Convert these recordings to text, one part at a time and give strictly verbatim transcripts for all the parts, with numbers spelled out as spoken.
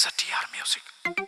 S T R Music।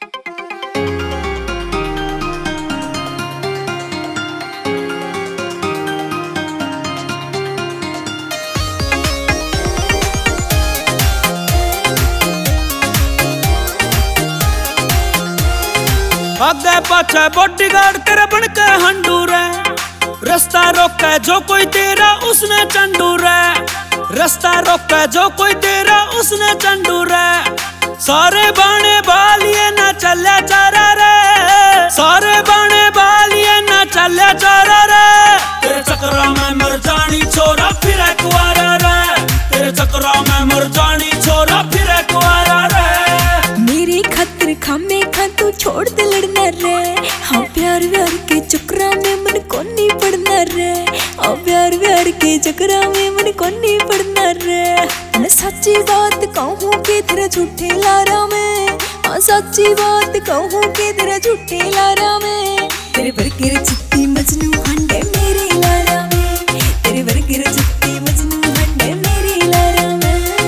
आगे पाछे bodyguard तेरा बनके हंडूर है, रास्ता रोके जो कोई तेरा उसने चंडूर है, रास्ता रोके जो कोई तेरा उसने चंडूर है। सारे बाणे बालिए ना चले चारा रे, सारे बाणे बालिए ना चले चारा रे। तेरे चक्रा में मर जानी छोरा फिर कुआरा रे, तेरे चक्रा में मर जानी छोरा फिर कुआरा रे। मेरे खातिर खामे खा तू छोड़ दे लड़ना रे, हाँ प्यार व्यार के चक्रा में मन को नहीं पड़ना रे, हाँ प्यार व्यार के चक्रा में मन को नहीं पड़ना रे। मैं सच्ची बात कहूँ कि तेरा झूठे लारा में, हाँ सच्ची बात कहूँ कि तेरा झूठे लारा में। तेरे बरके चिट्टी मजनू हंडे मेरे लारा में, तेरे बरके चिट्टी मजनू हंडे मेरे लारा में।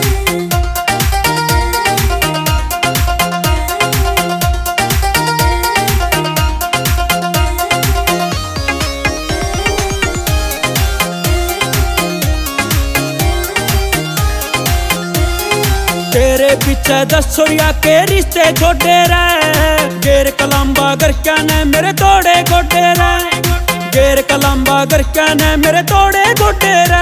तेरे पीछे दस छोरिया के रिश्ते छोटे रे, गेर कलम्बा घर क्या ने मेरे तोड़े गोटे रे, गेर कलम्बा घर क्या ने मेरे तोड़े गोटे रे।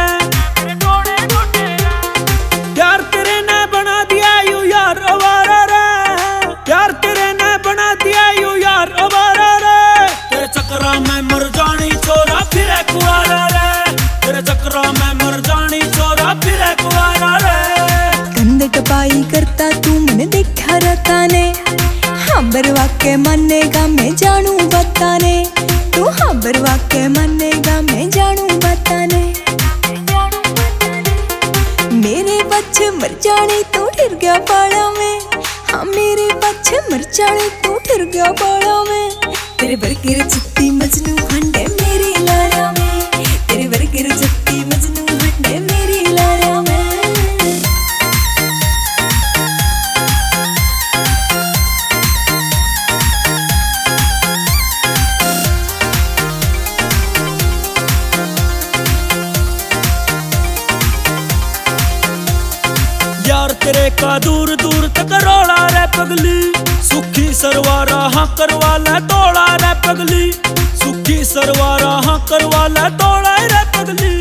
प्यार तेरे ने बना दिया यू यार अवारा रे, प्यार तेरे ने बना दिया यू यार अवारा रे। तेरे चक्रा में मर जानी छोरा फिर कुआरा रे, तेरे चक्रा में मर जानी छोरा फिर कुआरा रे। टपाई करता तू मैंने देखा रहता ने, हाँ बरवा के मानेगा मैं जानू बताने, तू हाँ बरवा के मानेगा मैं जानू बताने। मेरे बच्चे मर जाने तू ठिर गया पाला में, हाँ मेरे बच्चे मर जाने तू ठिर गया पाला में। तेरे बरके चिट्टी मजनू हंडे मेरी लारा में, तेरे बरके चिट्टी मजनू हंडे मेरी लारा में। यार तेरे का दूर दूर तक रोड़ा रे पगली, सुखी सरवारा हाँ करवा ले तोड़ा रे पगली, सुखी सरवारा हाँ करवा ले तोड़ा रे पगली।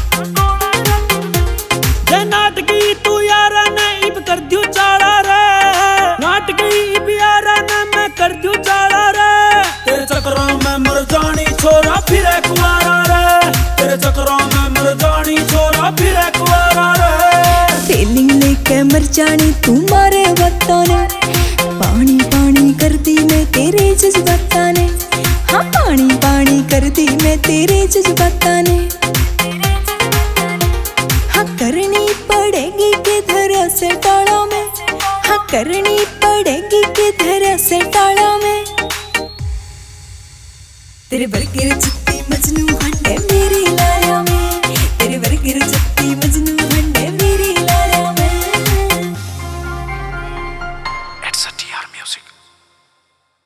जे नाटकी तू यारा ने इब कर दियो चाड़ा रे, नाटकी इब यारा ने मैं कर दियो चाड़ा रे। तेरे चक्रों में मर जानी छोरा फिर कुआरा रे, तेरे चक्रों में मर जानी छोरा फिर कुआरा रे। फीलिंग लेके मर जानी तू मारे बताने, पानी पानी कर दी मैं तेरे जज्बाता ने, हाँ पानी पानी कर दी मैं तेरे जज्बाता ने। हाँ करनी पड़ेगी किधर से टाड़ा में, हाँ करनी पड़ेगी किधर से टाड़ा में। तेरे बरके चिट्टी मजनू हंडे मेरी ला